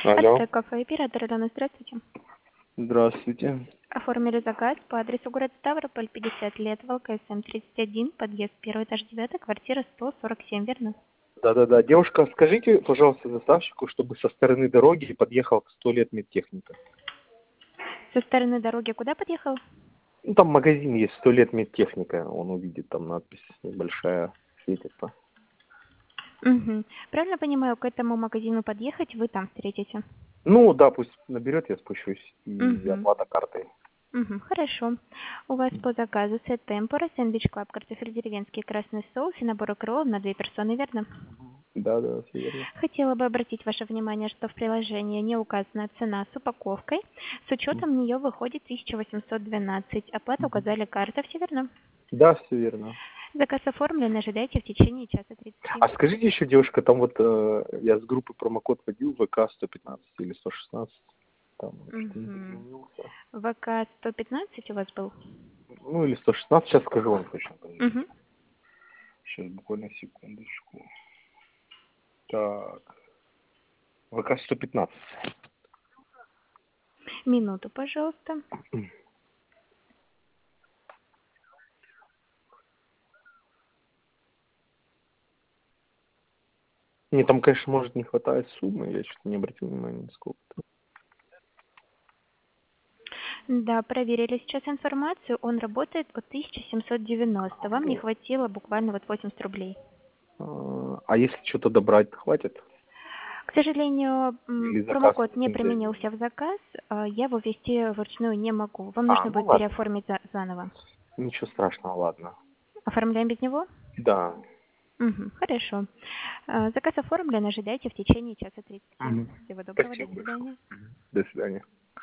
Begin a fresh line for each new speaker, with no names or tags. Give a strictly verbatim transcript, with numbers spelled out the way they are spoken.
Алло,
Это кафе «Оператор». Алена, здравствуйте.
здравствуйте.
Оформили заказ по адресу город Ставрополь, пятьдесят лет, ВЛКСМ тридцать один, подъезд первый этаж девятый, квартира сто сорок семь, верно?
Да-да-да, девушка, скажите, пожалуйста, заставщику, чтобы со стороны дороги подъехал к сто лет медтехника.
Со стороны дороги куда подъехал?
Ну, там магазин есть, сто лет медтехника, он увидит, там надпись небольшая светится.
Угу. Правильно понимаю, к этому магазину подъехать, вы там встретите?
Ну, да, пусть наберет, я спущусь, и
Угу.
оплата картой.
Угу. Хорошо. У вас по заказу сет темпора, сэндвич клаб, картофель деревенский, красный соус и набор укрола на две персоны, верно?
Да-да, все верно.
Хотела бы обратить ваше внимание, что в приложении не указана цена с упаковкой. С учетом нее выходит тысяча восемьсот двенадцать. Оплату указали карта, все верно?
Да, все верно.
Заказ оформлен, ожидайте в течение часа тридцати.
А скажите еще, девушка, там вот э, я с группы промокод вводил, ВК сто пятнадцать или сто шестнадцать, там что-то не
Угу.
изменился.
ВК сто пятнадцать у вас был?
Ну, или сто шестнадцать, сейчас скажу вам точно.
Угу.
Сейчас, буквально секундочку. Так, ВК сто пятнадцать.
Минуту, пожалуйста.
Мне там, конечно, может не хватает суммы, я что-то не обратил внимания, сколько.
Да, проверили сейчас информацию. Он работает по тысяча семьсот девяносто. Вам не хватило буквально вот восемьдесят рублей.
А а если что-то добрать, хватит?
К сожалению, м,
Или заказ
промокод не
нельзя
применился
изменить?
в заказ. а, Я его ввести вручную не могу. Вам
А,
нужно
ну
будет
ладно.
переоформить за- заново.
Ничего страшного, ладно.
Оформляем без него?
Да.
Мгм, хорошо. А, Заказ оформлен, ожидайте в течение часа тридцати.
Мгм.
Всего доброго, до
Спасибо большое.
свидания.
До свидания.